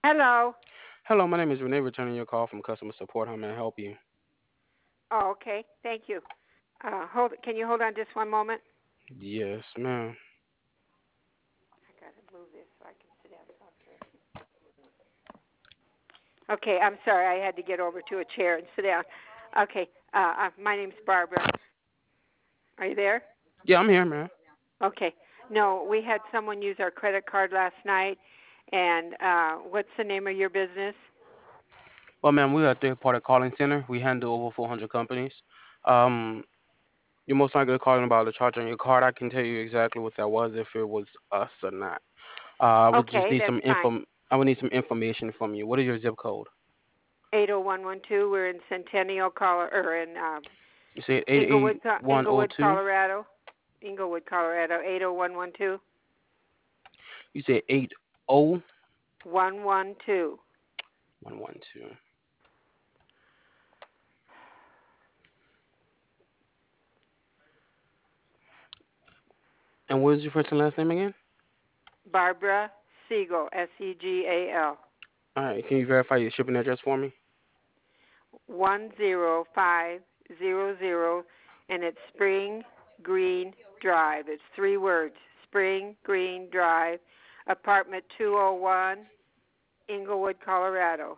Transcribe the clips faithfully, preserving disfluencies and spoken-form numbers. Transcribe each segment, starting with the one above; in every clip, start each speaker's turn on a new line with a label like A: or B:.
A: Hello.
B: Hello, my name is Renee, returning your call from customer support. How may I help you?
A: Oh, okay. Thank you. Uh, hold. Can you hold on just one moment?
B: Yes, ma'am.
A: I gotta move this so I can sit down and talk to you. Okay. I'm sorry. I had to get over to a chair and sit down. Okay. Uh, uh, my name's Barbara. Are you there?
B: Yeah, I'm here, ma'am.
A: Okay. No, we had someone use our credit card last night. And uh, what's the name of your business?
B: Well, ma'am, we are a third-party calling center. We handle over four hundred companies. Um, you're most likely calling about the charge on your card. I can tell you exactly what that was if it was us or not. Uh, I would just
A: Okay,
B: need
A: that's
B: some
A: fine.
B: info. I would need some information from you. What is your zip code?
A: eight oh one one two. We're in Centennial, Colorado, or in uh,
B: You said eight eight
A: Inglewood, Co-
B: one zero
A: Inglewood,
B: two.
A: Colorado. Inglewood, Colorado. eight oh one one two.
B: You said eight zero
A: one one two.
B: one one two. And what is your first and last name again?
A: Barbara Siegel, S E G A L.
B: All right. Can you verify your shipping address for me?
A: one zero five zero zero, and it's Spring Green Drive. It's three words. Spring Green Drive, apartment two oh one, Inglewood, Colorado.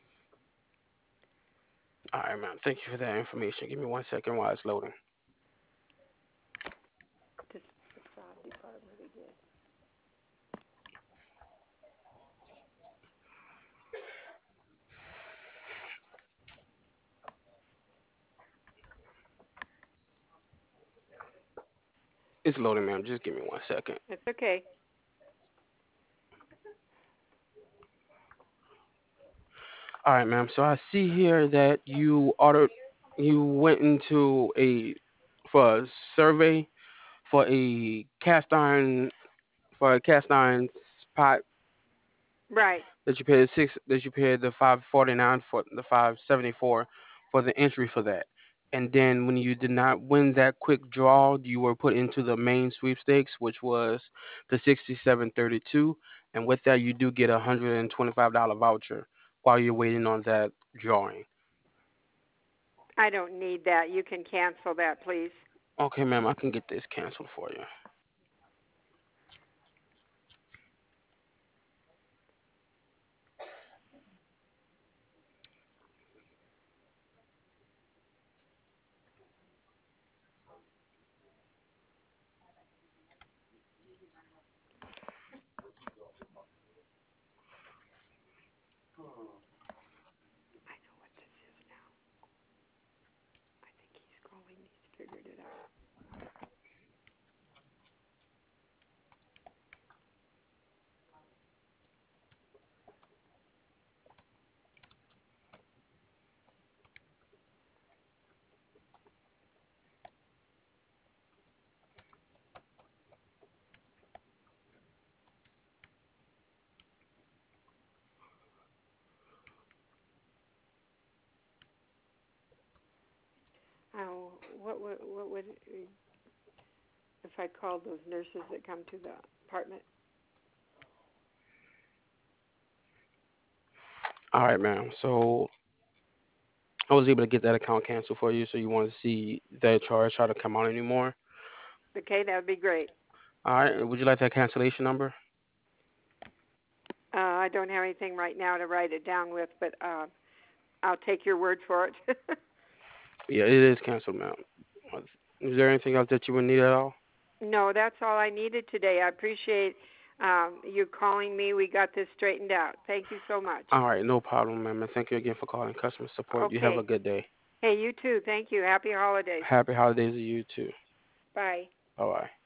B: All right, ma'am. Thank you for that information. Give me one second while it's loading.
A: This facade department again.
B: It's loading, ma'am. Just give me one second.
A: It's okay.
B: All right, ma'am. So I see here that you ordered, you went into a for a survey for a cast iron for a cast iron pot
A: Right.
B: that you paid six that you paid the five forty nine for the five seventy four for the entry for that. And then when you did not win that quick draw, you were put into the main sweepstakes, which was the sixty seven thirty two. And with that, you do get a hundred and twenty five dollar voucher while you're waiting on that drawing.
A: I don't need that. You can cancel that, please.
B: Okay, ma'am, I can get this canceled for you.
A: I know what this is now. I think he's calling. He's figured it out. Oh, what would what would if I called those nurses that come to the apartment?
B: All right, ma'am. So I was able to get that account canceled for you. So you want to see that charge try to come out anymore?
A: Okay, that would be great.
B: All right. Would you like that cancellation number?
A: Uh, I don't have anything right now to write it down with, but uh, I'll take your word for it.
B: Yeah, it is canceled, ma'am. Is there anything else that you would need at all?
A: No, that's all I needed today. I appreciate um, you calling me. We got this straightened out. Thank you so much.
B: All right, no problem, ma'am. And thank you again for calling customer support. You have a
A: Okay.
B: good day.
A: Hey, you too. Thank you. Happy holidays.
B: Happy holidays to you too.
A: Bye.
B: Bye bye.